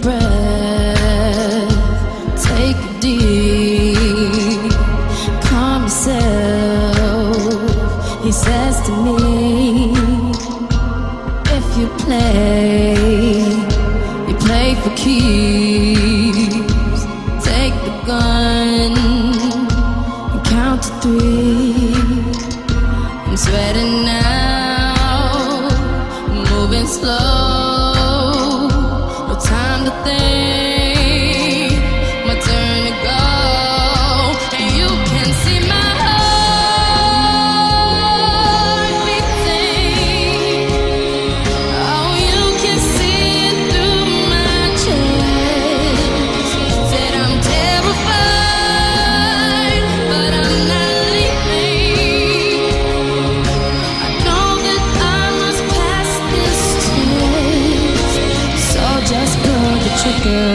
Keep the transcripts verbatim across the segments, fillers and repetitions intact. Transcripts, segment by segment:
breath, take it deep, calm yourself. He says to me, if you play, you play for keeps. Take the gun and count to three. I'm sweating now, moving slow, no time to think, my turn to go. And you can see my heart beating. Oh, you can see it through my chest. Said I'm terrified, but I'm not leaving. I know that I must pass this test, so just pull the trigger.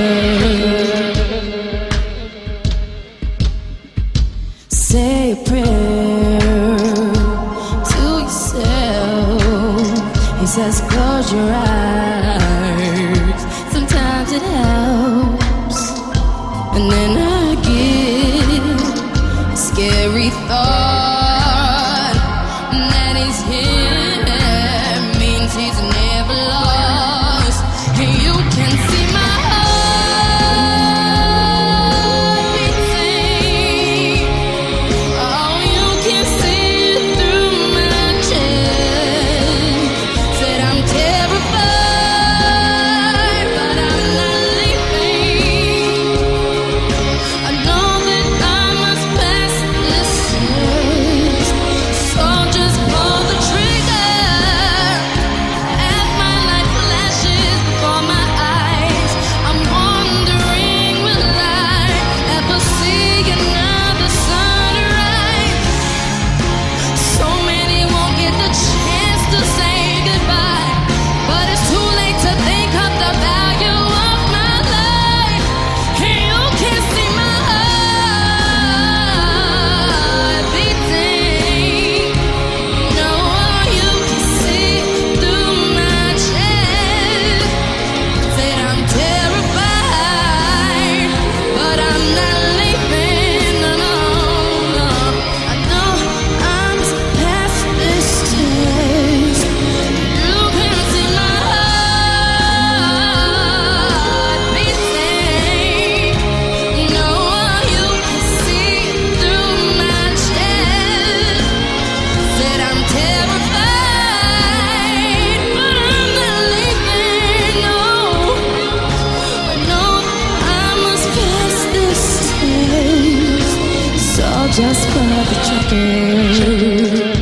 Say a prayer to yourself. He says close your eyes, sometimes it helps. And then I get a scary thought that he's here, means he's never lost. And you can see my heart beating. Oh, you can see it through my chest. Said I'm terrified, but I'm not leaving. I know that I must pass this test, so just pull the trigger. As my light flashes before my eyes, I'm wondering, will I ever see another sunrise? So many won't get the chance to say goodbye, but it's too late to think of the value of my life. And you can see my heart beating. No, you can see through my chest. Said I'm terrified, but I'm not leaving. No, no, no. I know I'm past this test. You can see my heart beating. No, you can see through my chest. Said I'm terrified, but I'm not leaving. No, I know I must pass this test, so just pull the trigger.